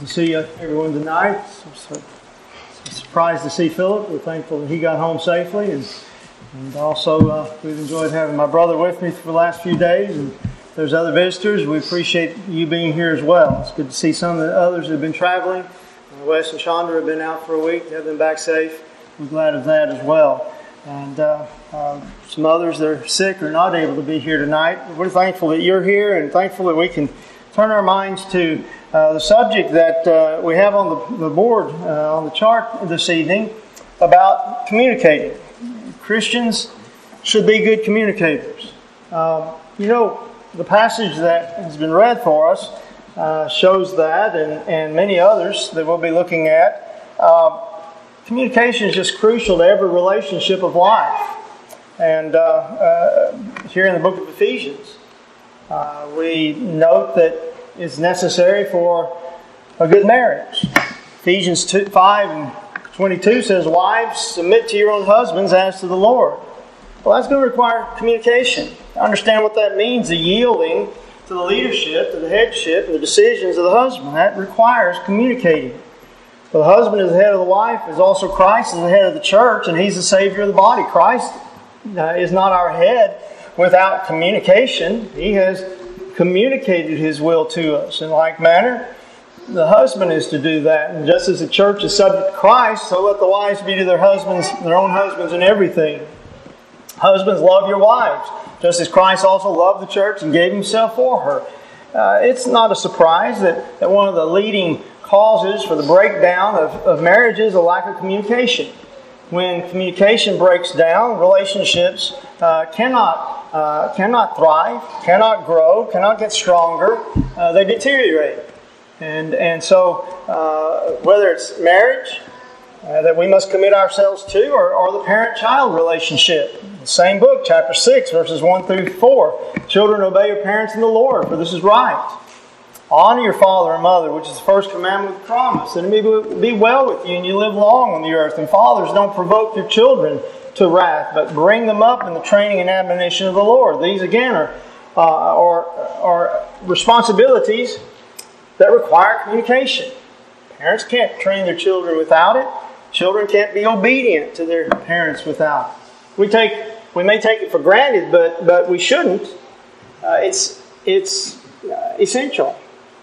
To see everyone tonight. So surprised to see Philip. We're thankful that he got home safely, and also we've enjoyed having my brother with me for the last few days. And if there's other visitors, we appreciate you being here as well. It's good to see some of the others that have been traveling. Wes and Chandra have been out for a week. Have been back safe. We're glad of that as well. And some others that are sick or not able to be here tonight. We're thankful that you're here, and thankful that we can turn our minds to the subject that we have on the board, on the chart this evening, about communicating. Christians should be good communicators. The passage that has been read for us shows that, and many others that we'll be looking at. Communication is just crucial to every relationship of life. And here in the book of Ephesians, we note that it's necessary for a good marriage. Ephesians 5:22 says, "Wives, submit to your own husbands as to the Lord." Well, that's going to require communication. Understand what that means, the yielding to the leadership, to the headship, and the decisions of the husband. That requires communicating. So the husband is the head of the wife, as also Christ is the head of the church, and He's the Savior of the body. Christ is not our head without communication. He has communicated His will to us. In like manner, the husband is to do that. And just as the church is subject to Christ, so let the wives be to their own husbands in everything. Husbands, love your wives, just as Christ also loved the church and gave Himself for her. It's not a surprise that one of the leading causes for the breakdown of marriage is a lack of communication. When communication breaks down, relationships cannot thrive, cannot grow, cannot get stronger. They deteriorate. And so whether it's marriage that we must commit ourselves to, or the parent-child relationship. The same book, chapter 6, verses 1 through 4. Children, obey your parents in the Lord, for this is right. Honor your father and mother, which is the first commandment with promise, and it may be well with you, and you live long on the earth. And fathers, don't provoke your children to wrath, but bring them up in the training and admonition of the Lord. These, again, are responsibilities that require communication. Parents can't train their children without it. Children can't be obedient to their parents without it. We may take it for granted, but we shouldn't. It's essential.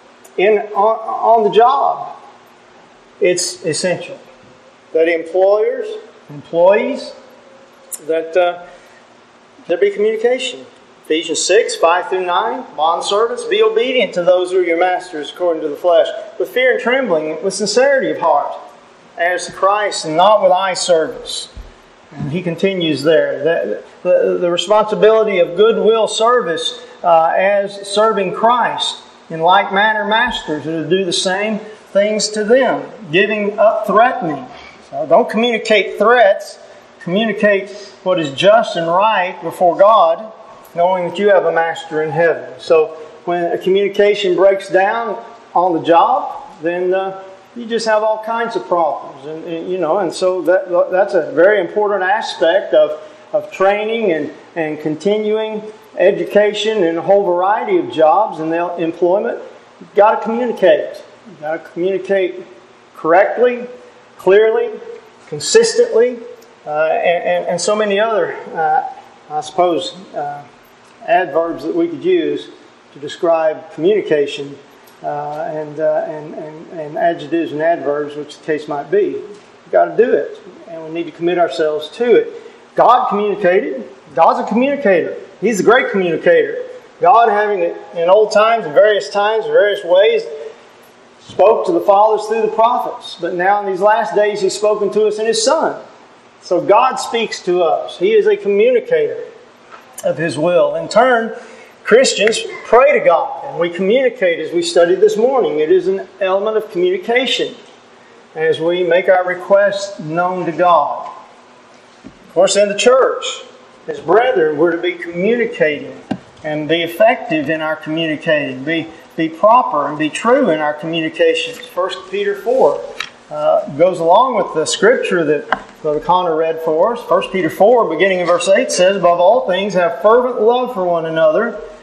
On the job, it's essential that employees, that there be communication. Ephesians 6, 5 through 9, bondservants, be obedient to those who are your masters according to the flesh, with fear and trembling, with sincerity of heart, as to Christ, and not with eye service. And he continues there. The responsibility of goodwill service as serving Christ. In like manner, masters are to do the same things to them, giving up threatening. So don't communicate threats. Communicate what is just and right before God, knowing that you have a master in heaven. So when a communication breaks down on the job, then you just have all kinds of problems. And so that's a very important aspect of training and continuing education in a whole variety of jobs and employment. You've got to communicate. You've got to communicate correctly, clearly, consistently, and so many other, adverbs that we could use to describe communication, and adjectives and adverbs, which the case might be. We've got to do it, and we need to commit ourselves to it. God communicated. God's a communicator. He's a great communicator. God, having it in old times, in various ways, spoke to the fathers through the prophets. But now in these last days, He's spoken to us in His Son. So God speaks to us. He is a communicator of His will. In turn, Christians pray to God, and we communicate as we studied this morning. It is an element of communication as we make our requests known to God. Of course, in the church, as brethren, we're to be communicating and be effective in our communicating, be proper and be true in our communications. 1 Peter 4 goes along with the scripture that Brother Connor read for us. 1 Peter 4, beginning in verse 8, says, "Above all things, have fervent love for one another,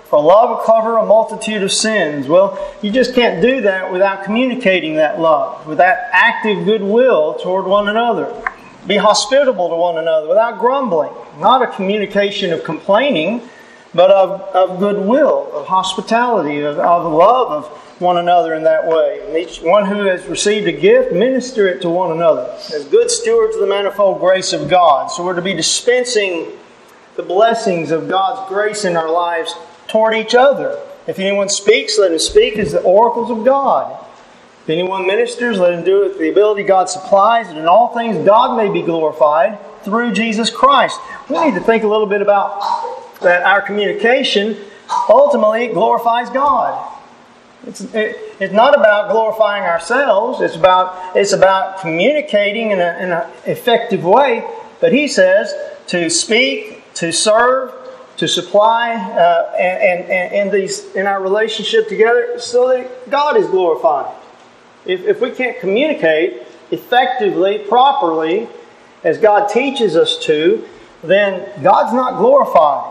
For love will cover a multitude of sins. Well, you just can't do that without communicating that love, with that active goodwill toward one another. Be hospitable to one another without grumbling. Not a communication of complaining, but of goodwill, of hospitality, of love of one another in that way. And each one who has received a gift, minister it to one another as good stewards of the manifold grace of God. So we're to be dispensing the blessings of God's grace in our lives toward each other. If anyone speaks, let him speak as the oracles of God. If anyone ministers, let him do it with the ability God supplies, and in all things God may be glorified through Jesus Christ. We need to think a little bit about that our communication ultimately glorifies God. It's not about glorifying ourselves. It's about communicating in an effective way. But he says to speak, to serve, to supply, and in our relationship together, so that God is glorified. If we can't communicate effectively, properly, as God teaches us to, then God's not glorified.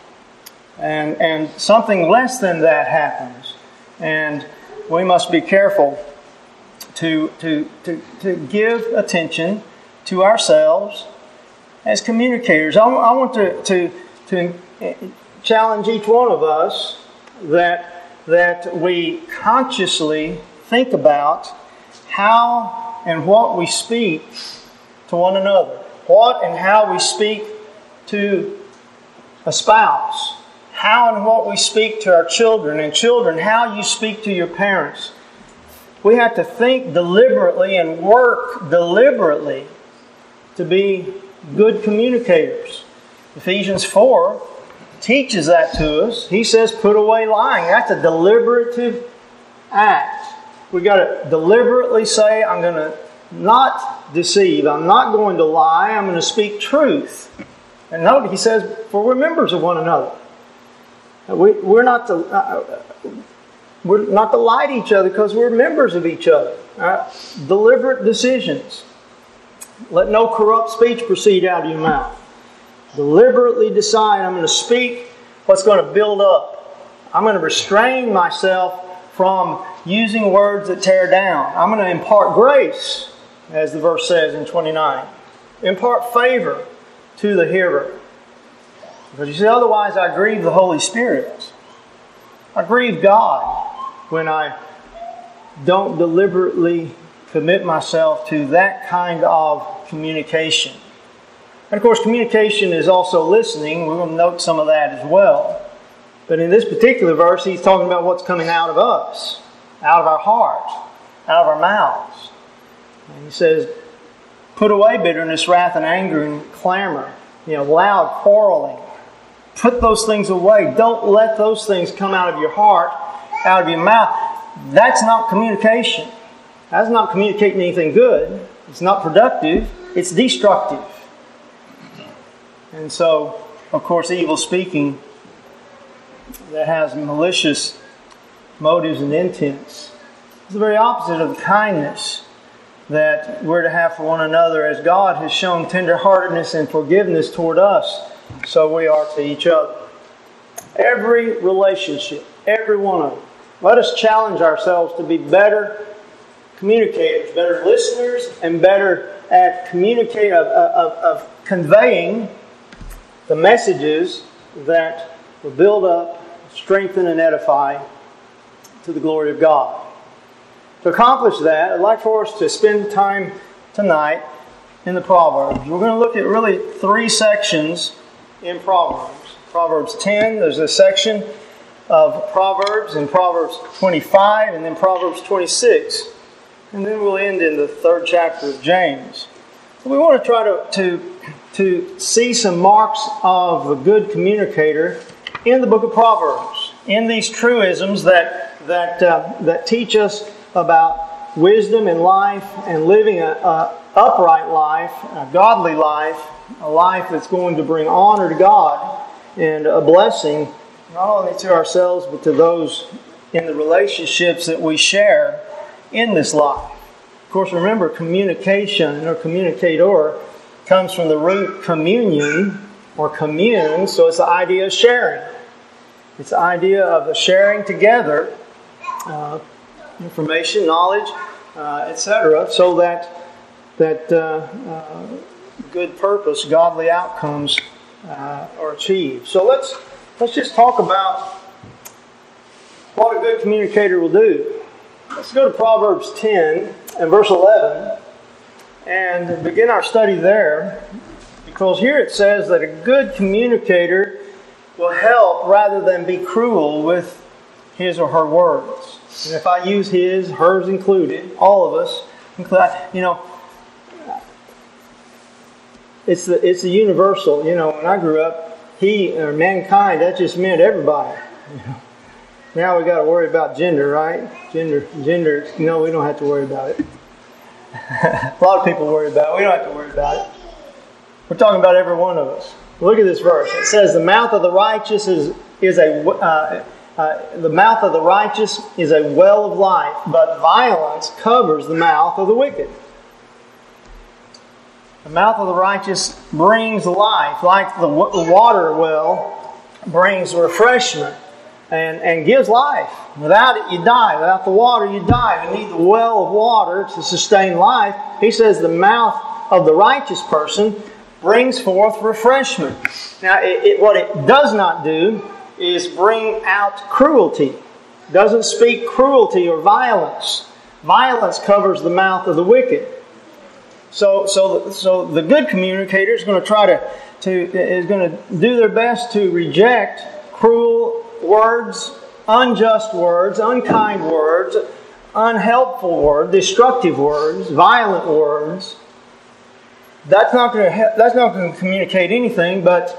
And something less than that happens. And we must be careful to give attention to ourselves as communicators. I want to challenge each one of us that we consciously think about how and what we speak to one another. What and how we speak to a spouse. How and what we speak to our children. And children, how you speak to your parents. We have to think deliberately and work deliberately to be good communicators. Ephesians 4 teaches that to us. He says, put away lying. That's a deliberative act. We've got to deliberately say, I'm going to not deceive. I'm not going to lie. I'm going to speak truth. And note, he says, for we're members of one another. We're not to lie to each other because we're members of each other. Deliberate decisions. Let no corrupt speech proceed out of your mouth. Deliberately decide, I'm going to speak what's going to build up. I'm going to restrain myself from using words that tear down. I'm going to impart grace, as the verse says in 29. Impart favor to the hearer. Because you see, otherwise I grieve the Holy Spirit. I grieve God when I don't deliberately commit myself to that kind of communication. And of course, communication is also listening. We're going to note some of that as well. But in this particular verse, he's talking about what's coming out of us, out of our hearts, out of our mouths. And he says, put away bitterness, wrath, and anger, and clamor. Loud quarreling. Put those things away. Don't let those things come out of your heart, out of your mouth. That's not communication. That's not communicating anything good. It's not productive. It's destructive. And so, of course, evil speaking that has malicious motives and intents is the very opposite of the kindness that we're to have for one another, as God has shown tenderheartedness and forgiveness toward us, so we are to each other. Every relationship, every one of them. Let us challenge ourselves to be better communicators, better listeners, and better at of conveying the messages that will build up, strengthen, and edify to the glory of God. To accomplish that, I'd like for us to spend time tonight in the Proverbs. We're going to look at really 3 sections in Proverbs. Proverbs 10, there's a section of Proverbs in Proverbs 25, and then Proverbs 26. And then we'll end in the 3rd chapter of James. We want to try to see some marks of a good communicator in the book of Proverbs, in these truisms that teach us about wisdom in life and living an upright life, a godly life, a life that's going to bring honor to God and a blessing not only to ourselves but to those in the relationships that we share in this life. Of course, remember, communication or communicator comes from the root communion or commune, so it's the idea of sharing. It's the idea of the sharing together information, knowledge, etc., so that good purpose, godly outcomes are achieved. So let's just talk about what a good communicator will do. Let's go to Proverbs 10 and verse 11 and begin our study there, because here it says that a good communicator will help rather than be cruel with his or her words. And if I use his, hers included, all of us, it's the universal. When I grew up, he or mankind, that just meant everybody. Now we got to worry about gender, right? Gender. No, we don't have to worry about it. A lot of people worry about it. We don't have to worry about it. We're talking about every one of us. Look at this verse. It says, "The mouth of the righteous is a well of life, but violence covers the mouth of the wicked." The mouth of the righteous brings life, like the water well brings refreshment and gives life. Without it, you die. Without the water, you die. You need the well of water to sustain life. He says the mouth of the righteous person brings forth refreshment. Now, what it does not do is bring out cruelty. It doesn't speak cruelty or violence. Violence covers the mouth of the wicked. So the good communicator is going to do their best to reject cruel words, unjust words, unkind words, unhelpful words, destructive words, violent words. That's not going to communicate anything but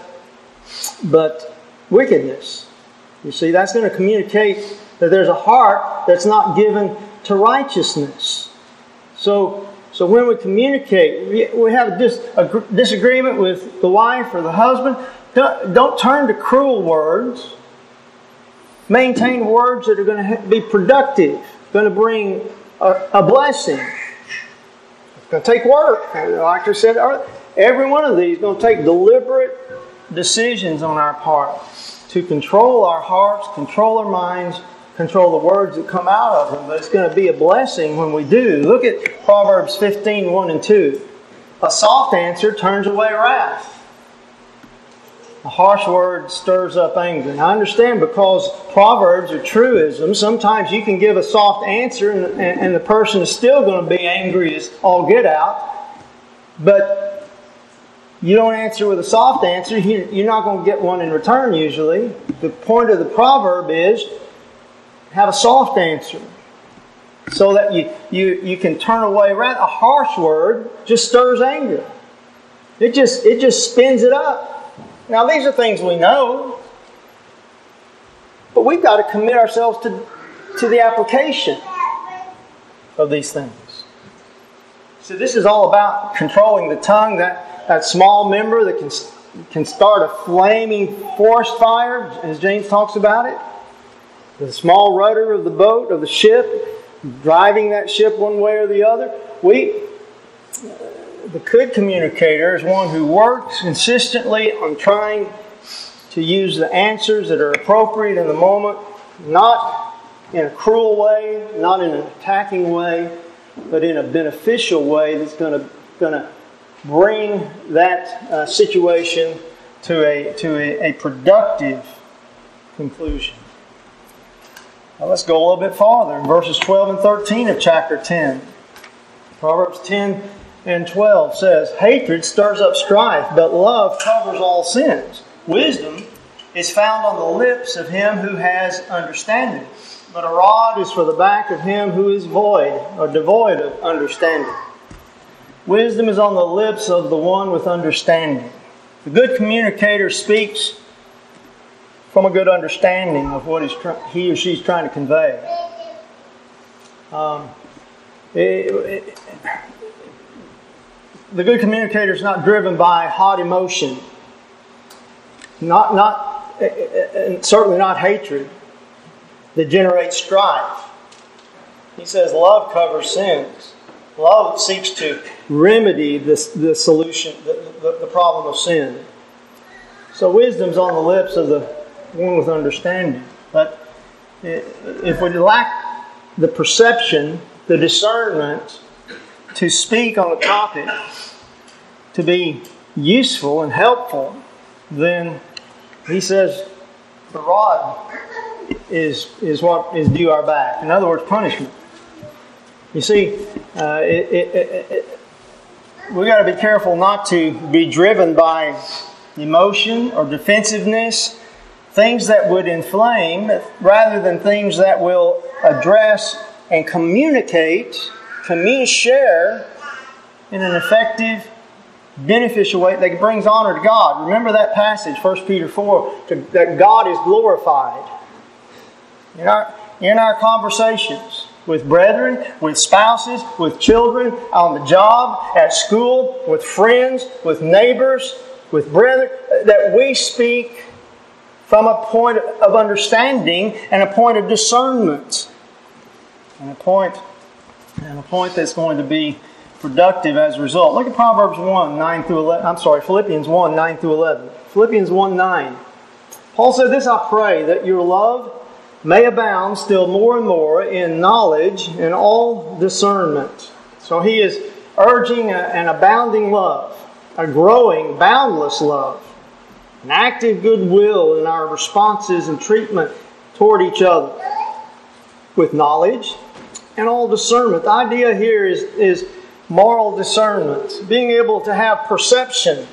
wickedness. You see, that's going to communicate that there's a heart that's not given to righteousness. So when we communicate, we have a disagreement with the wife or the husband. Don't turn to cruel words. Maintain words that are going to be productive, going to bring a blessing. It's going to take work. Like I said earlier, every one of these is going to take deliberate decisions on our part to control our hearts, control our minds, control the words that come out of them. But it's going to be a blessing when we do. Look at Proverbs 15, 1 and 2. A soft answer turns away wrath. A harsh word stirs up anger. And I understand, because Proverbs are truisms, sometimes you can give a soft answer and the person is still going to be angry as all get out. But you don't answer with a soft answer, you're not going to get one in return usually. The point of the proverb is have a soft answer so that you can turn away wrath. A harsh word just stirs anger. It just spins it up. Now, these are things we know, but we've got to commit ourselves to the application of these things. So this is all about controlling the tongue, that small member that can start a flaming forest fire, as James talks about it. The small rudder of the boat, of the ship, driving that ship one way or the other. The good communicator is one who works consistently on trying to use the answers that are appropriate in the moment, not in a cruel way, not in an attacking way, but in a beneficial way that's going to bring that situation to a productive conclusion. Now let's go a little bit farther. In verses 12 and 13 of chapter 10. Proverbs 10 and 12 says, "Hatred stirs up strife, but love covers all sins. Wisdom is found on the lips of him who has understanding, but a rod is for the back of him who is void or devoid of understanding." Wisdom is on the lips of the one with understanding. The good communicator speaks from a good understanding of what he or she is trying to convey. The good communicator is not driven by hot emotion, certainly not hatred that generates strife. He says love covers sins. Love seeks to remedy the solution, the problem of sin. So wisdom's on the lips of one with understanding. But if we lack the perception, the discernment to speak on a topic, to be useful and helpful, then he says the rod is what is due our back. In other words, punishment. You see, we got to be careful not to be driven by emotion or defensiveness, things that would inflame, rather than things that will address and communicate, share in an effective, beneficial way that brings honor to God. Remember that passage, 1 Peter 4, that God is glorified in our conversations with brethren, with spouses, with children, on the job, at school, with friends, with neighbors, with brethren, that we speak from a point of understanding and a point of discernment, and a point that's going to be productive as a result. Look at Proverbs 1, 9 through 11. Philippians 1, 9 through 11. Philippians 1, 9. Paul said, "This I pray, that your love may abound still more and more in knowledge and all discernment." So he is urging an abounding love, a growing, boundless love, an active goodwill in our responses and treatment toward each other, with knowledge and all discernment. The idea here is moral discernment, being able to have perception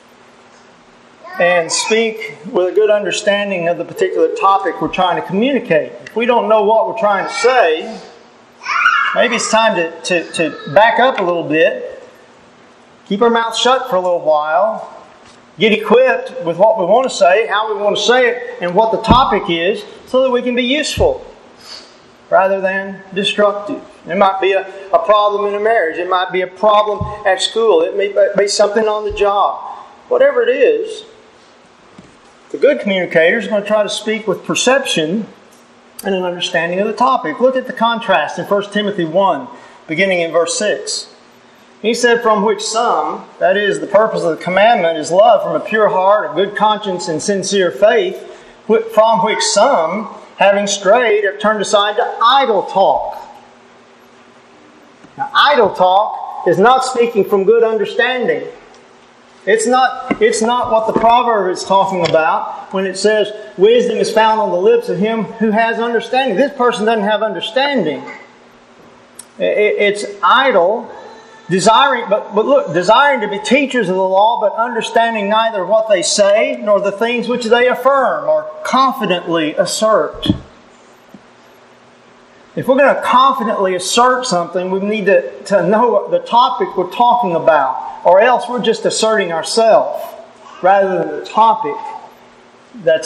and speak with a good understanding of the particular topic we're trying to communicate. If we don't know what we're trying to say, maybe it's time to back up a little bit, keep our mouth shut for a little while, get equipped with what we want to say, how we want to say it, and what the topic is, so that we can be useful rather than destructive. It might be a problem in a marriage. It might be a problem at school. It may be something on the job. Whatever it is, the good communicator is going to try to speak with perception and an understanding of the topic. Look at the contrast in 1 Timothy 1, beginning in verse 6. He said, "From which some," that is, the purpose of the commandment is love from a pure heart, a good conscience, and sincere faith, "from which some, having strayed, have turned aside to idle talk." Now, idle talk is not speaking from good understanding. It's not what the proverb is talking about when it says, "Wisdom is found on the lips of him who has understanding." This person doesn't have understanding. It's idle, desiring to be teachers of the law, but understanding neither what they say nor the things which they affirm or confidently assert. If we're going to confidently assert something, we need to know the topic we're talking about, or else we're just asserting ourselves rather than the topic that's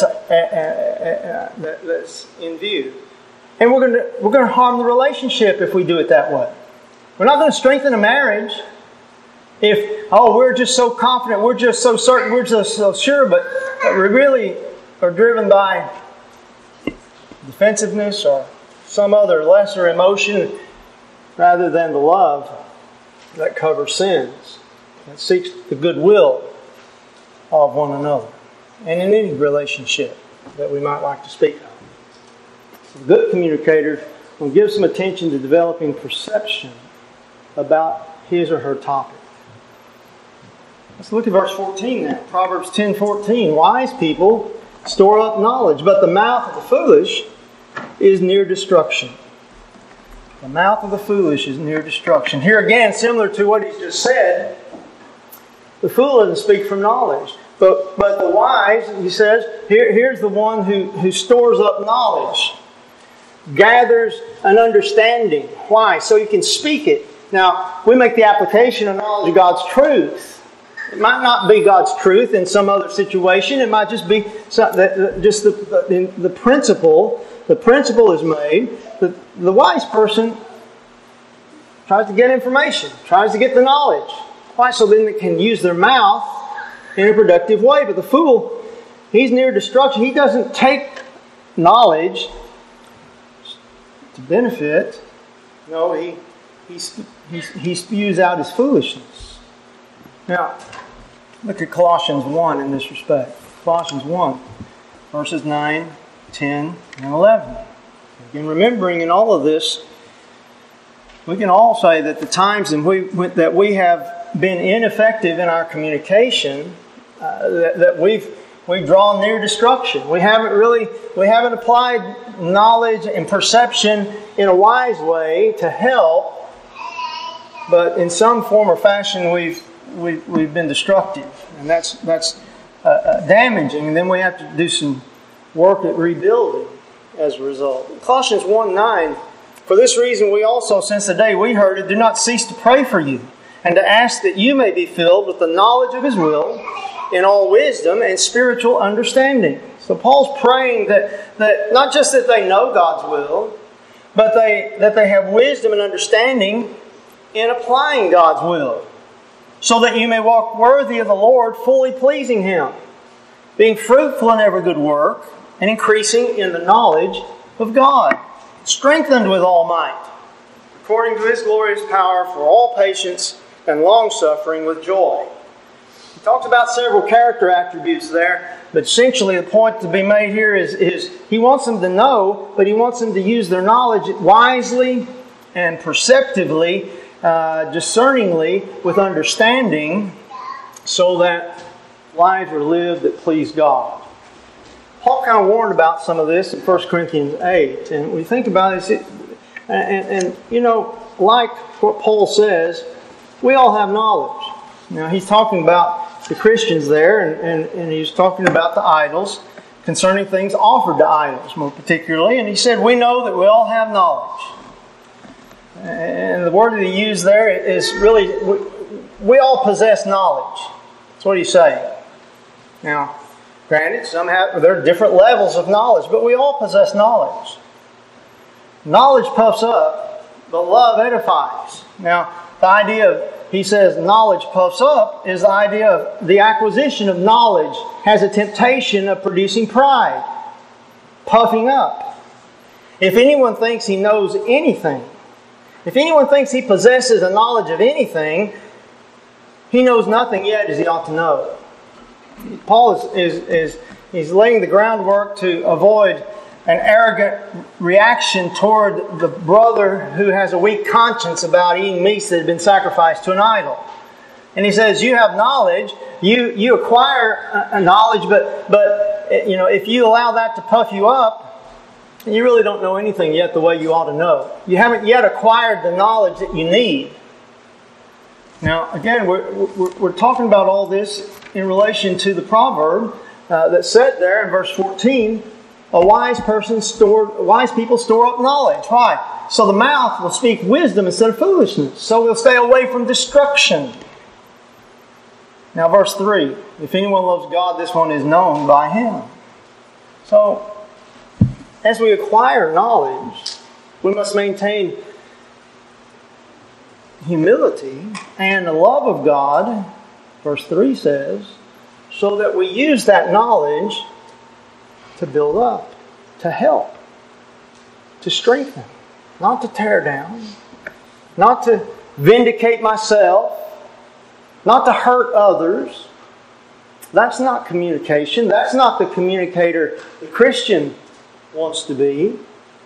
in view. And we're going to harm the relationship if we do it that way. We're not going to strengthen a marriage if we're just so confident, we're just so certain, we're just so sure, but we really are driven by defensiveness or some other lesser emotion rather than the love that covers sins, that seeks the goodwill of one another and in any relationship that we might like to speak of. So the good communicator will give some attention to developing perception about his or her topic. Let's look at verse 14 now. Proverbs 10:14. "Wise people store up knowledge, but the mouth of the foolish is near destruction." The mouth of the foolish is near destruction. Here again, similar to what he just said, the fool doesn't speak from knowledge. But the wise, he says, here's the one who stores up knowledge, gathers an understanding. Why? So he can speak it. Now, we make the application of knowledge of God's truth. It might not be God's truth in some other situation. It might just be the principle. The principle is made. The wise person tries to get information, tries to get the knowledge. Why? So then they can use their mouth in a productive way. But the fool, he's near destruction. He doesn't take knowledge to benefit. No, he spews out his foolishness. Now, look at Colossians 1 in this respect. Colossians 1. verses 9, 10, and 11. Again, remembering in all of this, we can all say that the times that we have been ineffective in our communication, that we've drawn near destruction. We haven't applied knowledge and perception in a wise way to help, but in some form or fashion we've been destructive, and that's damaging. And then we have to do some work at rebuilding as a result. Colossians 1:9. For this reason we also, since the day we heard it, do not cease to pray for you, and to ask that you may be filled with the knowledge of His will, in all wisdom and spiritual understanding. So Paul's praying that not just that they know God's will, but that they have wisdom and understanding in applying God's will, so that you may walk worthy of the Lord, fully pleasing Him, being fruitful in every good work, and increasing in the knowledge of God, strengthened with all might, according to His glorious power, for all patience and long-suffering with joy. He talks about several character attributes there, but essentially the point to be made here is he wants them to know, but he wants them to use their knowledge wisely and perceptively, discerningly, with understanding, so that lives are lived that please God. Paul kind of warned about some of this in 1 Corinthians 8. And we think about this, and you know, like what Paul says, we all have knowledge. Now, he's talking about the Christians there, and he's talking about the idols, concerning things offered to idols more particularly. And he said, we know that we all have knowledge. And the word that he used there is really, we all possess knowledge. That's what he's saying. Now, granted, there are different levels of knowledge, but we all possess knowledge. Knowledge puffs up, but love edifies. Now, the idea of, he says, knowledge puffs up, is the idea of the acquisition of knowledge has a temptation of producing pride, puffing up. If anyone thinks he knows anything, if anyone thinks he possesses a knowledge of anything, he knows nothing yet as he ought to know. Paul is laying the groundwork to avoid an arrogant reaction toward the brother who has a weak conscience about eating meats that have been sacrificed to an idol. And he says, you have knowledge, you acquire a knowledge, but you know, if you allow that to puff you up, you really don't know anything yet the way you ought to know. You haven't yet acquired the knowledge that you need. Now, again, we're talking about all this in relation to the proverb that's said there in verse 14. Wise people store up knowledge. Why? So the mouth will speak wisdom instead of foolishness. So we'll stay away from destruction. Now, verse 3. If anyone loves God, this one is known by Him. So, as we acquire knowledge, we must maintain humility and the love of God, verse 3 says, so that we use that knowledge to build up, to help, to strengthen, not to tear down, not to vindicate myself, not to hurt others. That's not communication. That's not the communicator the Christian wants to be,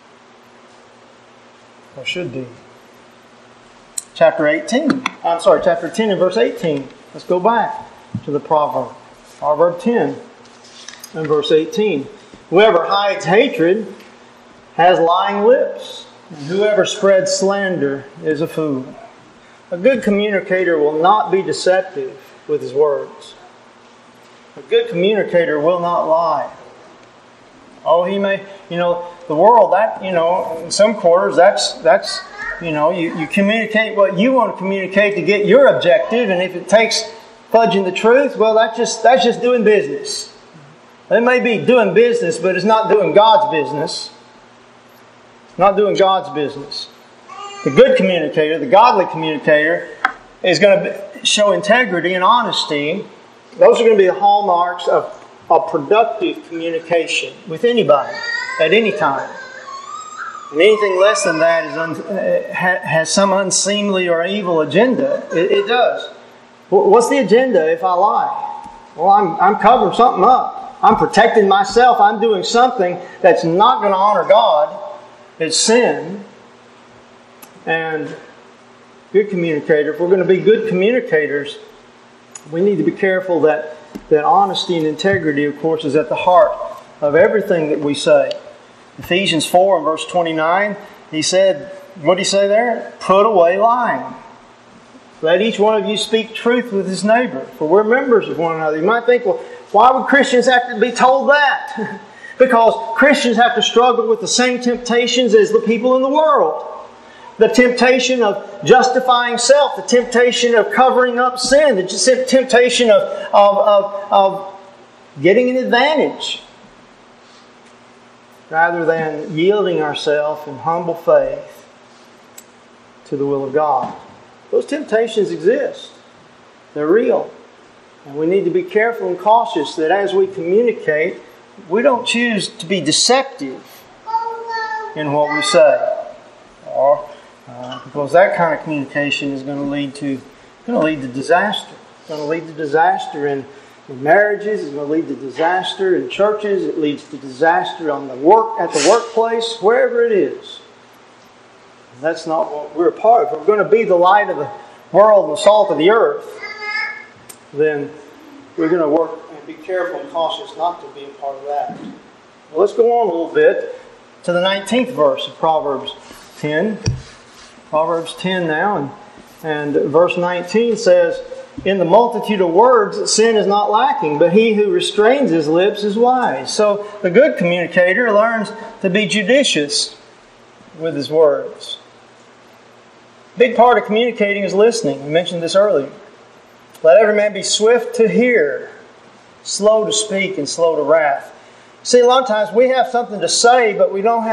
or should be. Chapter 10 and verse 18. Let's go back to the proverb. Proverb 10 and verse 18. Whoever hides hatred has lying lips, and whoever spreads slander is a fool. A good communicator will not be deceptive with his words. A good communicator will not lie. Oh, he may, the world, that, in some quarters, that's you communicate what you want to communicate to get your objective, and if it takes fudging the truth, well, that's just doing business. It may be doing business, but it's not doing God's business. It's not doing God's business. The good communicator, the godly communicator, is going to show integrity and honesty. Those are going to be the hallmarks of productive communication with anybody at any time. And anything less than that has some unseemly or evil agenda. It does. What's the agenda if I lie? Well, I'm covering something up. I'm protecting myself. I'm doing something that's not going to honor God. It's sin. And good communicator, if we're going to be good communicators, we need to be careful that honesty and integrity, of course, is at the heart of everything that we say. Ephesians 4 and verse 29, he said, what did he say there? Put away lying. Let each one of you speak truth with his neighbor, for we're members of one another. You might think, well, why would Christians have to be told that? Because Christians have to struggle with the same temptations as the people in the world. The temptation of justifying self, the temptation of covering up sin, the temptation of getting an advantage, rather than yielding ourselves in humble faith to the will of God. Those temptations exist. They're real. And we need to be careful and cautious that as we communicate, we don't choose to be deceptive in what we say. Because that kind of communication is going to lead to disaster. It's going to lead to disaster in marriages. It's going to lead to disaster in churches. It leads to disaster at the workplace, wherever it is. And that's not what we're a part of. If we're going to be the light of the world and the salt of the earth, then we're going to work and be careful and cautious not to be a part of that. Well, let's go on a little bit to the 19th verse of Proverbs 10. Proverbs 10 now, and verse 19 says, in the multitude of words, sin is not lacking, but he who restrains his lips is wise. So the good communicator learns to be judicious with his words. A big part of communicating is listening. We mentioned this earlier. Let every man be swift to hear, slow to speak, and slow to wrath. See, a lot of times we have something to say, but we don't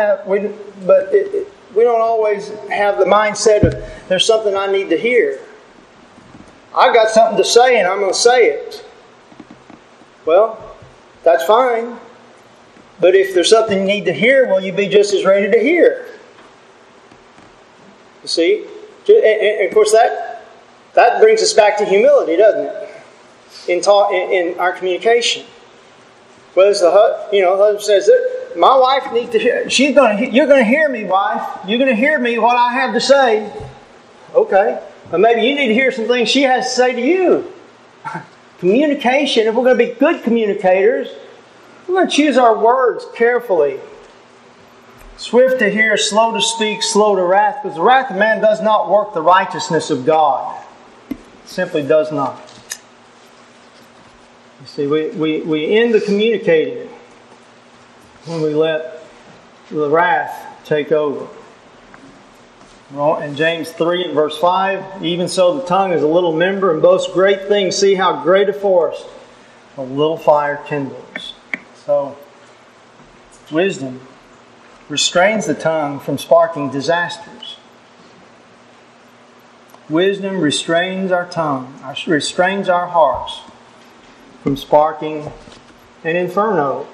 always have the mindset of there's something I need to hear. I've got something to say and I'm going to say it. Well, that's fine. But if there's something you need to hear, will you be just as ready to hear? You see? And of course that brings us back to humility, doesn't it? In our communication. Whether it's the husband says that my wife needs to hear. You're going to hear me, wife. You're going to hear me what I have to say. Okay, but maybe you need to hear some things she has to say to you. Communication. If we're going to be good communicators, we're going to choose our words carefully. Swift to hear, slow to speak, slow to wrath, because the wrath of man does not work the righteousness of God. It simply does not. You see, we end the communicating when we let the wrath take over. Well, in James 3 and verse 5, even so the tongue is a little member and boasts great things. See how great a forest a little fire kindles. So, wisdom restrains the tongue from sparking disasters. Wisdom restrains our tongue, restrains our hearts from sparking an inferno.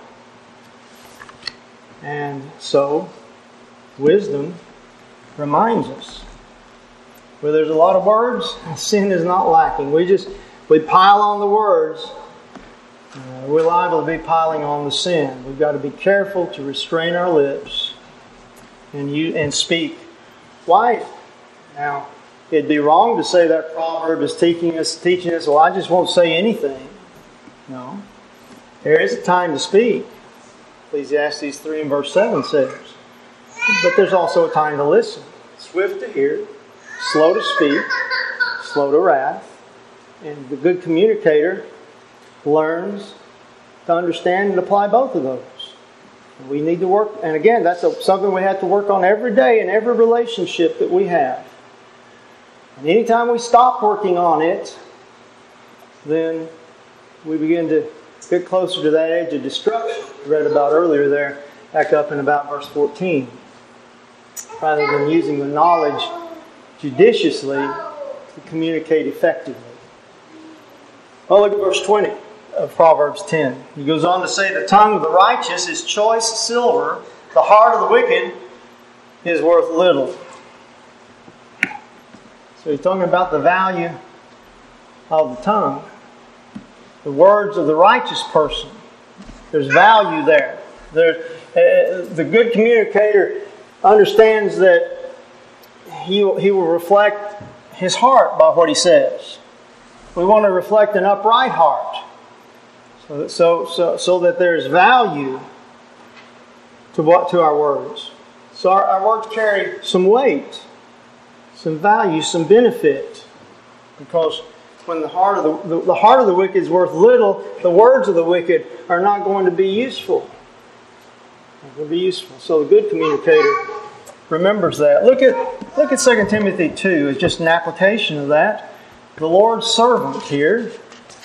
And so, wisdom reminds us where there's a lot of words, sin is not lacking. We pile on the words. We're liable to be piling on the sin. We've got to be careful to restrain our lips and speak wisely. Now, it'd be wrong to say that proverb is teaching us, well, I just won't say anything. No. There is a time to speak. Ecclesiastes 3 and verse 7 says. But there's also a time to listen. Swift to hear, slow to speak, slow to wrath. And the good communicator learns to understand and apply both of those. We need to work, and again, that's something we have to work on every day in every relationship that we have. And anytime we stop working on it, then we begin to get closer to that edge of destruction we read about earlier there, back up in about verse 14. Rather than using the knowledge judiciously to communicate effectively. Well, look at verse 20 of Proverbs 10. He goes on to say, the tongue of the righteous is choice silver, the heart of the wicked is worth little. So he's talking about the value of the tongue. The words of the righteous person There's value there. The good communicator understands that he will reflect his heart by what he says. We want to reflect an upright heart, so that there's value to our words. So our words carry some weight, some value, some benefit, because when the heart of the wicked is worth little, the words of the wicked are not going to be useful. Will be useful. So the good communicator remembers that. Look at 2 Timothy 2 as just an application of that. The Lord's servant here.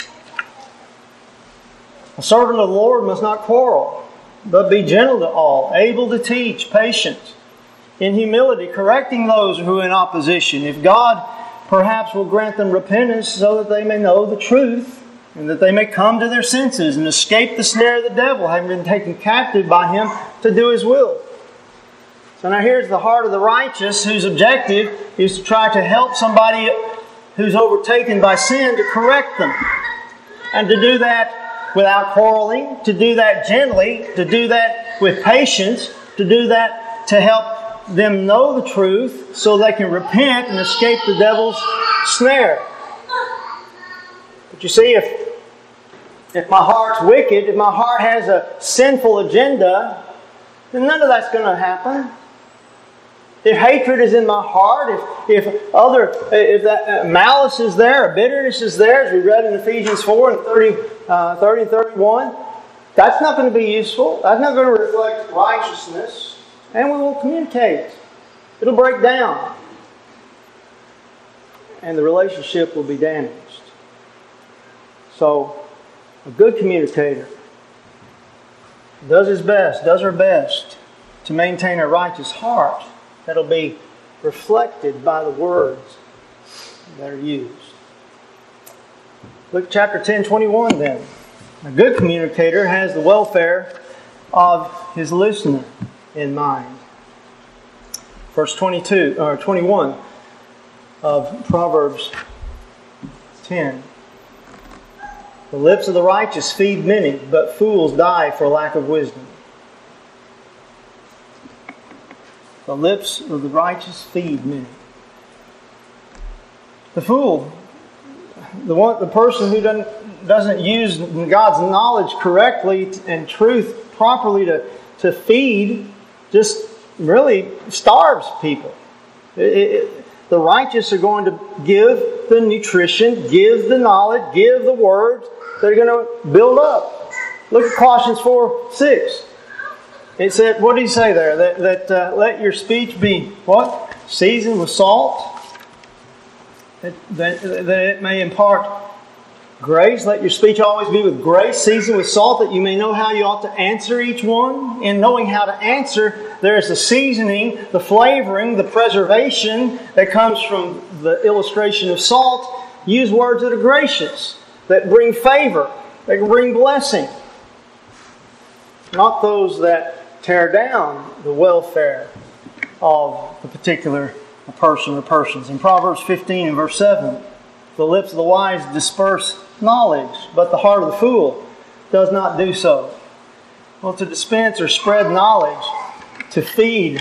A servant of the Lord must not quarrel, but be gentle to all, able to teach, patient, in humility, correcting those who are in opposition. If God perhaps will grant them repentance so that they may know the truth, and that they may come to their senses and escape the snare of the devil, having been taken captive by him to do his will. So now here's the heart of the righteous, whose objective is to try to help somebody who's overtaken by sin to correct them. And to do that without quarreling, to do that gently, to do that with patience, to do that to help them know the truth so they can repent and escape the devil's snare. But you see, if my heart's wicked, if my heart has a sinful agenda, then none of that's going to happen. If hatred is in my heart, if that malice is there, or bitterness is there, as we read in Ephesians 4 and 30 and 31, that's not going to be useful. That's not going to reflect righteousness. And we won't communicate. It'll break down. And the relationship will be damaged. So, a good communicator does his best, does her best to maintain a righteous heart that'll be reflected by the words that are used. Look at chapter 10:21 then. A good communicator has the welfare of his listener in mind. Verse 21 of Proverbs 10. The lips of the righteous feed many, but fools die for lack of wisdom. The lips of the righteous feed many. The fool, the person who doesn't use God's knowledge correctly and truth properly to feed, just really starves people. The righteous are going to give the nutrition, give the knowledge, give the words that are going to build up. Look at Colossians 4:6. It said, what did he say there? That let your speech be what? Seasoned with salt, that it may impart grace. Let your speech always be with grace, seasoned with salt, that you may know how you ought to answer each one. In knowing how to answer, there is the seasoning, the flavoring, the preservation that comes from the illustration of salt. Use words that are gracious, that bring favor, that bring blessing. Not those that tear down the welfare of the particular person or persons. In Proverbs 15 and verse 7, the lips of the wise disperse knowledge, but the heart of the fool does not do so. Well, to dispense or spread knowledge, to feed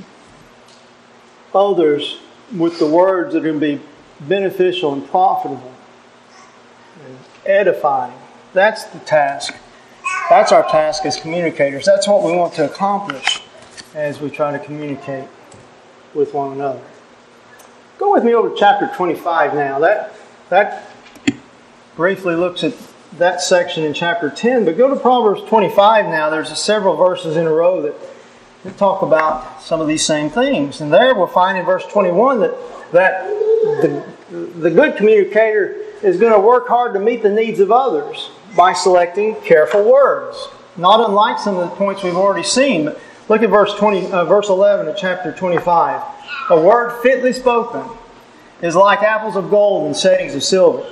others with the words that are going to be beneficial and profitable and edifying, that's the task. That's our task as communicators. That's what we want to accomplish as we try to communicate with one another. Go with me over to chapter 25 now. That briefly looks at that section in chapter 10. But go to Proverbs 25 now. There's several verses in a row that talk about some of these same things. And there we'll find in verse 21 that the good communicator is going to work hard to meet the needs of others by selecting careful words. Not unlike some of the points we've already seen. But look at verse 11 of chapter 25. A word fitly spoken is like apples of gold in settings of silver.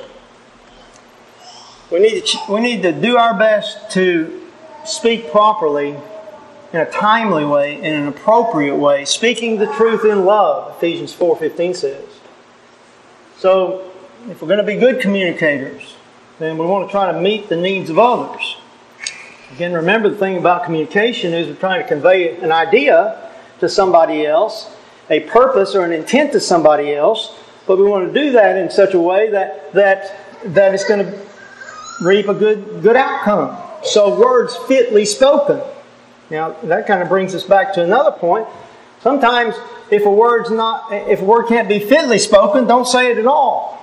We need to do our best to speak properly in a timely way, in an appropriate way, speaking the truth in love, Ephesians 4:15 says. So, if we're going to be good communicators, then we want to try to meet the needs of others. Again, remember the thing about communication is we're trying to convey an idea to somebody else, a purpose or an intent to somebody else, but we want to do that in such a way that it's going to reap a good outcome. So words fitly spoken. Now that kind of brings us back to another point. Sometimes if a word can't be fitly spoken, don't say it at all.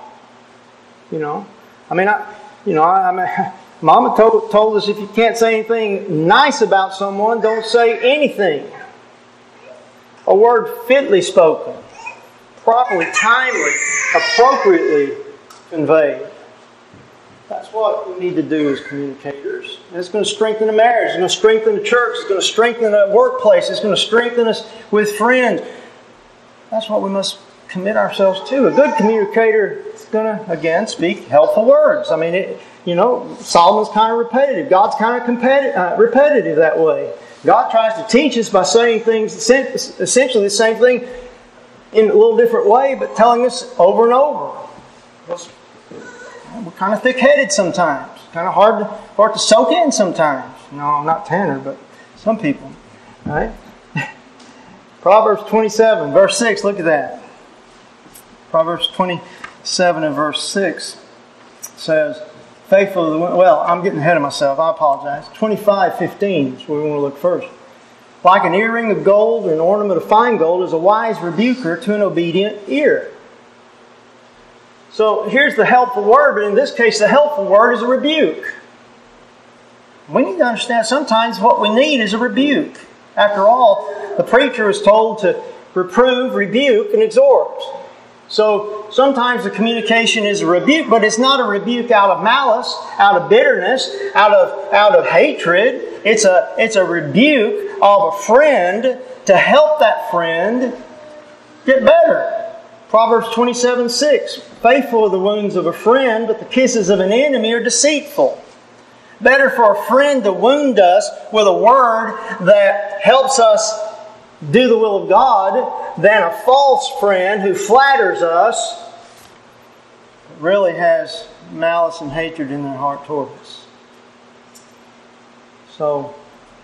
Mama told us if you can't say anything nice about someone, don't say anything. A word fitly spoken, properly, timely, appropriately conveyed. That's what we need to do as communicators. And it's going to strengthen the marriage. It's going to strengthen the church. It's going to strengthen the workplace. It's going to strengthen us with friends. That's what we must commit ourselves to. A good communicator is going to, again, speak helpful words. Solomon's kind of repetitive. God's kind of repetitive that way. God tries to teach us by saying things, essentially the same thing in a little different way, but telling us over and over. We're kind of thick-headed sometimes. Kind of hard to soak in sometimes. No, not Tanner, but some people. All right? Proverbs 27, verse 6. Look at that. Proverbs 27 and verse 6 says, faithful to the women. Well, I'm getting ahead of myself. I apologize. 25:15 is where we want to look first. Like an earring of gold or an ornament of fine gold is a wise rebuker to an obedient ear. So here's the helpful word, but in this case the helpful word is a rebuke. We need to understand sometimes what we need is a rebuke. After all, the preacher is told to reprove, rebuke, and exhort. So sometimes the communication is a rebuke, but it's not a rebuke out of malice, out of bitterness, out of hatred. It's a rebuke of a friend to help that friend get better. Proverbs 27:6. Faithful are the wounds of a friend, but the kisses of an enemy are deceitful. Better for a friend to wound us with a word that helps us do the will of God than a false friend who flatters us but really has malice and hatred in their heart toward us. So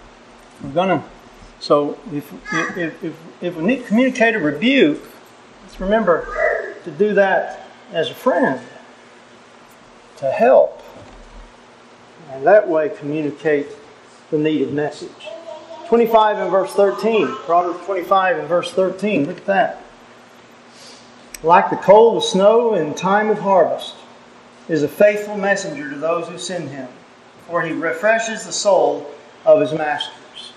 if we need to communicate a rebuke, let's remember to do that as a friend, to help, and that way communicate the needed message. 25 and verse 13. Proverbs 25 and verse 13. Look at that. Like the cold of snow in time of harvest is a faithful messenger to those who send him, for he refreshes the soul of his masters.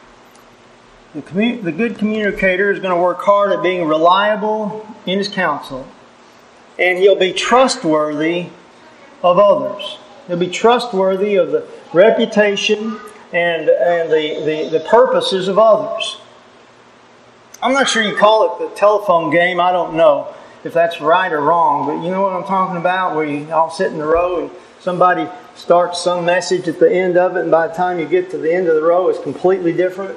The good communicator is going to work hard at being reliable in his counsel, and he'll be trustworthy of others. He'll be trustworthy of the reputation and the purposes of others. I'm not sure you call it the telephone game. I don't know if that's right or wrong, but you know what I'm talking about, where you all sit in the row and somebody starts some message at the end of it, and by the time you get to the end of the row, it's completely different.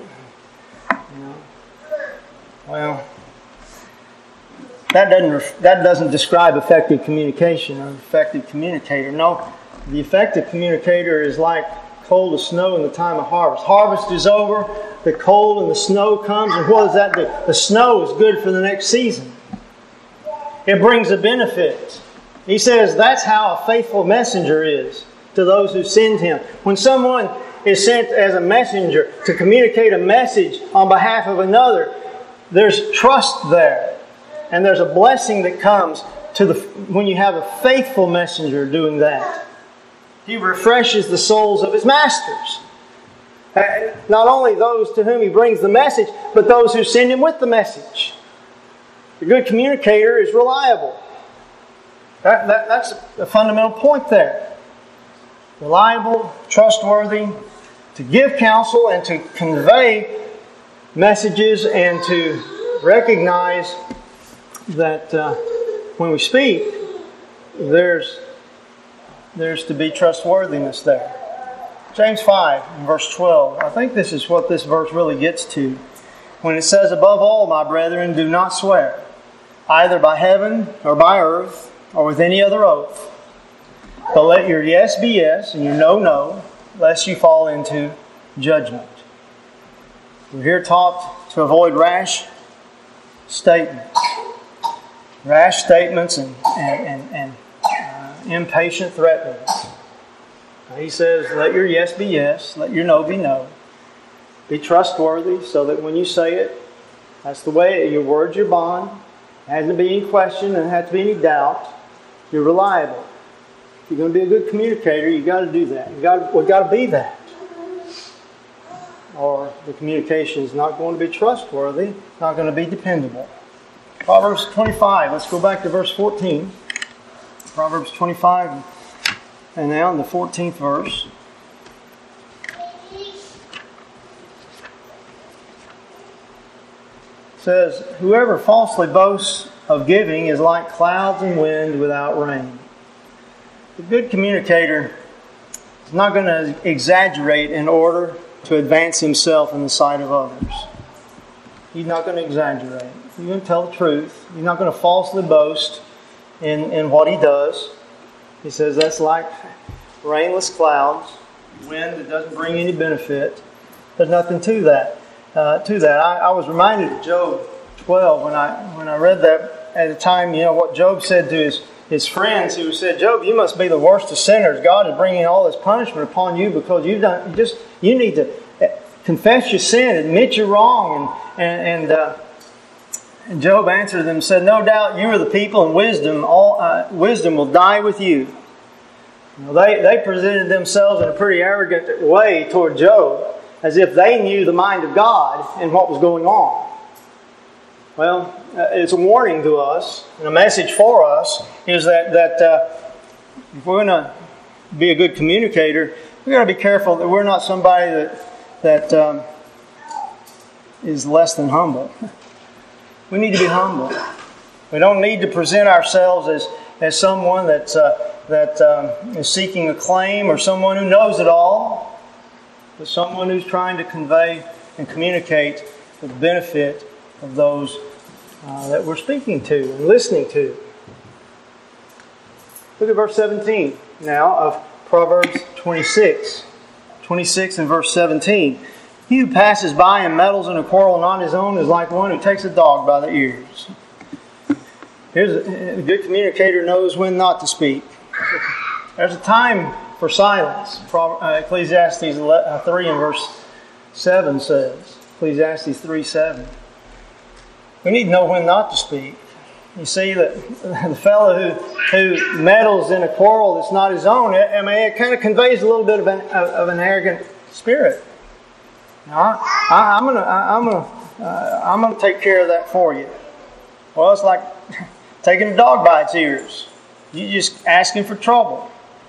Well, that doesn't describe effective communication or effective communicator. No, the effective communicator is like cold as snow in the time of harvest. Harvest is over, the cold and the snow comes, and what does that do? The snow is good for the next season. It brings a benefit. He says that's how a faithful messenger is to those who send him. When someone is sent as a messenger to communicate a message on behalf of another, there's trust there. And there's a blessing that comes when you have a faithful messenger doing that. He refreshes the souls of his masters. Not only those to whom he brings the message, but those who send him with the message. The good communicator is reliable. That's a fundamental point there. Reliable, trustworthy, to give counsel and to convey messages and to recognize that when we speak, there's to be trustworthiness there. James 5, verse 12. I think this is what this verse really gets to. When it says, above all, my brethren, do not swear, either by heaven or by earth or with any other oath. But let your yes be yes and your no, no, lest you fall into judgment. We're here taught to avoid rash statements. Rash statements and impatient threatenings. He says, let your yes be yes, let your no be no. Be trustworthy so that when you say it, that's the way, your word's your bond. There hasn't to be any question, there hasn't to be any doubt. You're reliable. If you're going to be a good communicator, you've got to do that. We've got to be that. Or the communication is not going to be trustworthy, not going to be dependable. Proverbs 25, let's go back to verse 14. Proverbs 25, and now in the 14th verse. It says, whoever falsely boasts of giving is like clouds and wind without rain. A good communicator is not going to exaggerate in order to advance himself in the sight of others. He's not going to exaggerate. He's going to tell the truth. He's not going to falsely boast in what he does. He says that's like rainless clouds, wind that doesn't bring any benefit. There's nothing to that. I was reminded of Job 12 when I read that at the time. What Job said to his friends, who said, "Job, you must be the worst of sinners. God is bringing all this punishment upon you because you need to confess your sin, admit you're wrong." And Job answered them and said, "No doubt you are the people, and wisdom will die with you." They presented themselves in a pretty arrogant way toward Job, as if they knew the mind of God and what was going on. Well, it's a warning to us, and a message for us is that if we're going to be a good communicator, we've got to be careful that we're not somebody that is less than humble. We need to be humble. We don't need to present ourselves as someone that is seeking acclaim or someone who knows it all, but someone who's trying to convey and communicate the benefit of those that we're speaking to and listening to. Look at verse 17 now of Proverbs 26. 26 and verse 17. He who passes by and meddles in a quarrel not his own is like one who takes a dog by the ears. A good communicator knows when not to speak. There's a time for silence. Ecclesiastes 3 and verse 7 says. Ecclesiastes 3:7. We need to know when not to speak. You see that the fellow who meddles in a quarrel that's not his own, it kind of conveys a little bit of an arrogant spirit. Now, I'm gonna take care of that for you. Well, it's like taking a dog by its ears. You're just asking for trouble.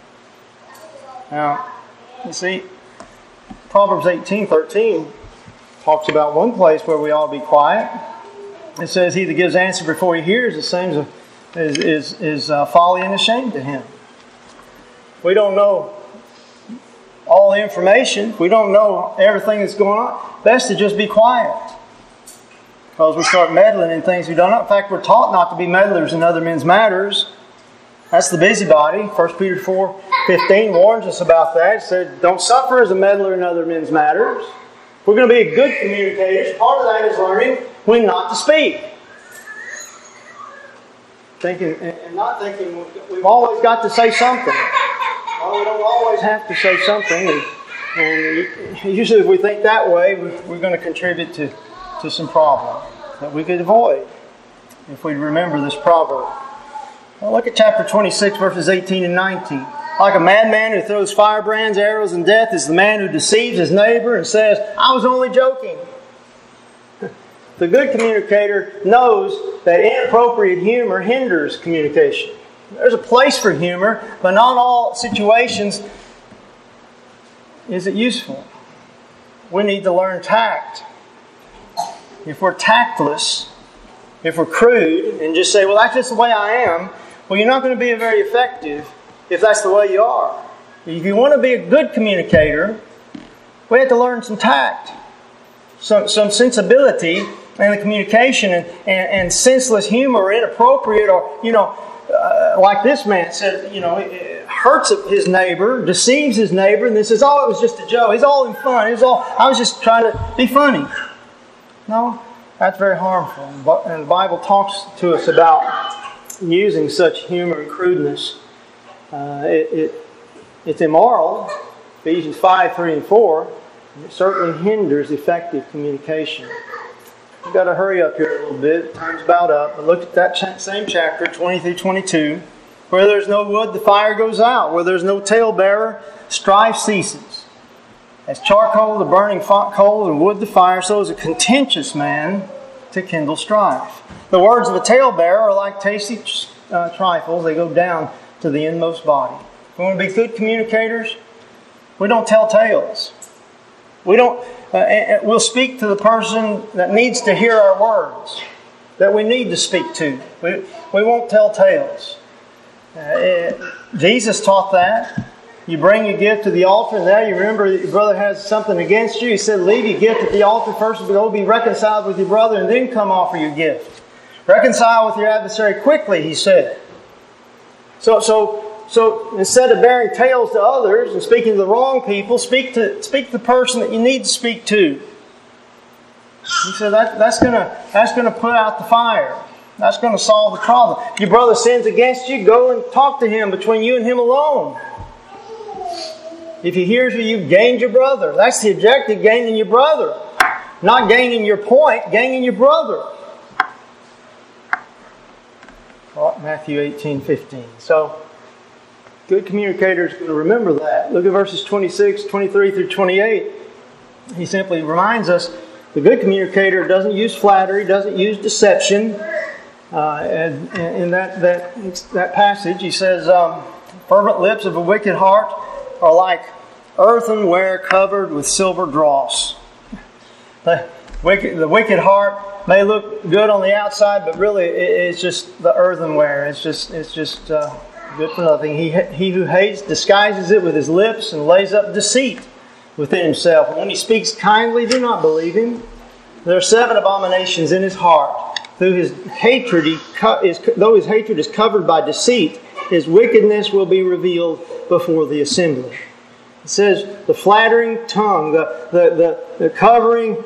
Now, you see, Proverbs 18:13 talks about one place where we ought to be quiet. It says, "He that gives answer before he hears, the same is folly and a shame to him." We don't know all the information. We don't know everything that's going on. Best to just be quiet, because we start meddling in things we don't know. In fact, we're taught not to be meddlers in other men's matters. That's the busybody. 1 Peter 4:15 warns us about that. It said, "Don't suffer as a meddler in other men's matters." If we're going to be a good communicator, part of that is learning when not to speak. Not thinking we've always got to say something. Well, we don't always have to say something. And usually if we think that way, we're going to contribute to some problem that we could avoid if we remember this proverb. Well, look at chapter 26, verses 18 and 19. Like a madman who throws firebrands, arrows, and death is the man who deceives his neighbor and says, "I was only joking." The good communicator knows that inappropriate humor hinders communication. There's a place for humor, but not all situations is it useful. We need to learn tact. If we're tactless, if we're crude, and just say, "Well, that's just the way I am," well, you're not going to be very effective if that's the way you are. If you want to be a good communicator, we have to learn some tact, some sensibility in the communication, and senseless humor or inappropriate, or like this man said, hurts his neighbor, deceives his neighbor, and then says, "Oh, it was just a joke. It's all in fun. I was just trying to be funny." No, that's very harmful. And the Bible talks to us about using such humor and crudeness. It's immoral. Ephesians 5, 3, and 4. It certainly hinders effective communication. We've got to hurry up here a little bit. Time's about up. But look at that same chapter, 20 through 22. Where there's no wood, the fire goes out. Where there's no talebearer, strife ceases. As charcoal, the burning coal, and wood, the fire, so is a contentious man to kindle strife. The words of a talebearer are like tasty trifles. They go down to the inmost body. If we want to be good communicators, we don't tell tales. We'll speak to the person that needs to hear our words, that we need to speak to. We won't tell tales. Jesus taught that. You bring your gift to the altar, and now you remember that your brother has something against you. He said, leave your gift at the altar first, and go be reconciled with your brother, and then come offer your gift. Reconcile with your adversary quickly, he said. So instead of bearing tales to others and speaking to the wrong people, speak to the person that you need to speak to. He said that's going to put out the fire. That's going to solve the problem. If your brother sins against you, go and talk to him between you and him alone. If he hears you, you've gained your brother. That's the objective, gaining your brother. Not gaining your point, gaining your brother. Matthew 18:15. So, good communicators are going to remember that. Look at verses 26, 23 through 28. He simply reminds us the good communicator doesn't use flattery, doesn't use deception. And in that passage, he says, fervent lips of a wicked heart are like earthenware covered with silver dross. The wicked heart may look good on the outside, but really it's just the earthenware. It's just good for nothing. He who hates disguises it with his lips and lays up deceit within himself. And when he speaks kindly, do not believe him. There are 7 abominations in his heart. Though his hatred is covered by deceit, his wickedness will be revealed before the assembly. It says the flattering tongue, the covering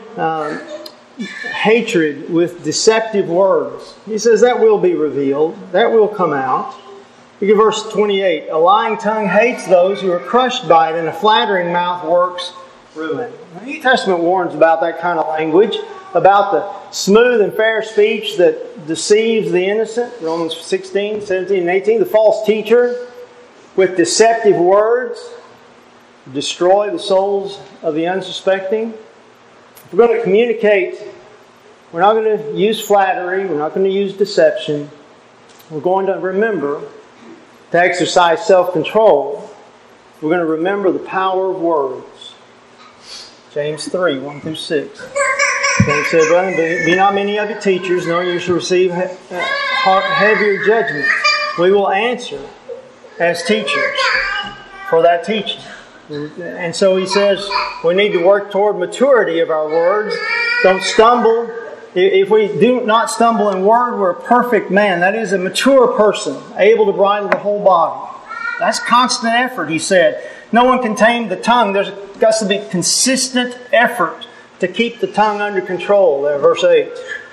hatred with deceptive words. He says that will be revealed. That will come out. Look at verse 28. A lying tongue hates those who are crushed by it, and a flattering mouth works ruin. The New Testament warns about that kind of language, about the smooth and fair speech that deceives the innocent. Romans 16, 17, and 18. The false teacher with deceptive words destroy the souls of the unsuspecting. If we're going to communicate, we're not going to use flattery, we're not going to use deception. We're going to remember to exercise self-control. We're going to remember the power of words. James 3, 1 through 6. James said, "Brethren, be not many of you teachers, knowing you shall receive heavier judgment. We will answer as teachers for that teaching." And so he says we need to work toward maturity of our words. Don't stumble. If we do not stumble in word, we're a perfect man. That is a mature person, able to bridle the whole body. That's constant effort, he said. No one can tame the tongue. There's got to be consistent effort to keep the tongue under control. There, verse 8.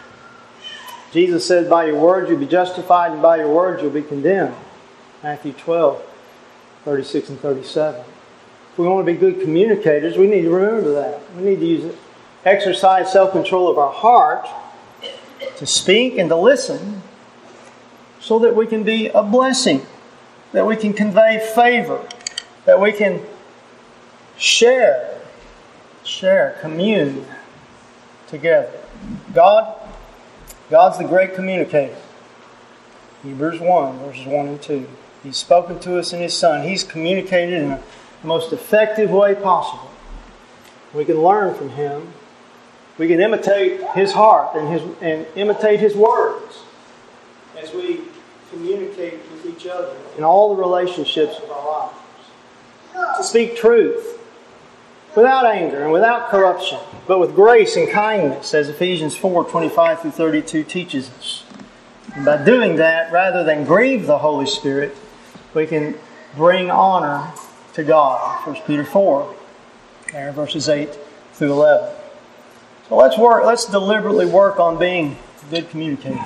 Jesus said, by your words you'll be justified, and by your words you'll be condemned. Matthew 12, 36 and 37. If we want to be good communicators, we need to remember that. We need to exercise self-control of our heart to speak and to listen so that we can be a blessing, that we can convey favor, that we can share, commune together. God's the great communicator. Hebrews 1, verses 1 and 2. He's spoken to us in His Son. He's communicated in the most effective way possible. We can learn from Him. We can imitate His heart and imitate His words as we communicate with each other in all the relationships of our lives. To speak truth without anger and without corruption, but with grace and kindness, as Ephesians 4, 25 through 32 teaches us. And by doing that, rather than grieve the Holy Spirit, we can bring honor to God. 1 Peter 4, there, verses 8 through 11. So let's deliberately work on being good communicators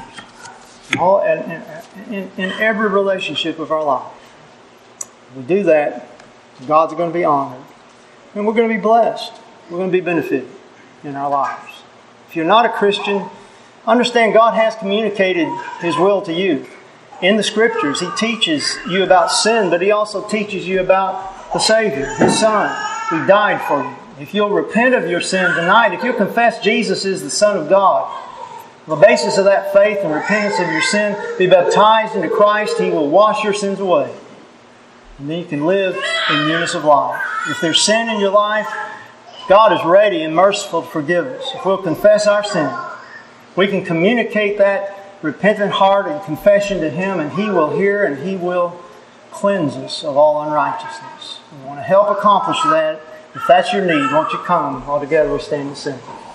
in every relationship of our life. If we do that, God's going to be honored. And we're going to be blessed. We're going to be benefited in our lives. If you're not a Christian, understand God has communicated His will to you. In the Scriptures, He teaches you about sin, but He also teaches you about the Savior, His Son, who died for you. If you'll repent of your sin tonight, if you'll confess Jesus is the Son of God, on the basis of that faith and repentance of your sin, be baptized into Christ, He will wash your sins away. And then you can live in newness of life. If there's sin in your life, God is ready and merciful to forgive us. If we'll confess our sin, we can communicate that repentant heart and confession to Him, and He will hear and He will cleanse us of all unrighteousness. We want to help accomplish that. If that's your need, won't you come? All together we stand and sing.